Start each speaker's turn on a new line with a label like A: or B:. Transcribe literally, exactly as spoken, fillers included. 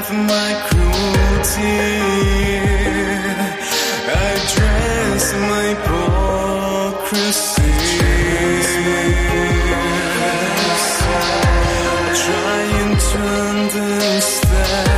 A: with my cruelty. I dress my hypocrisy. Trying to understand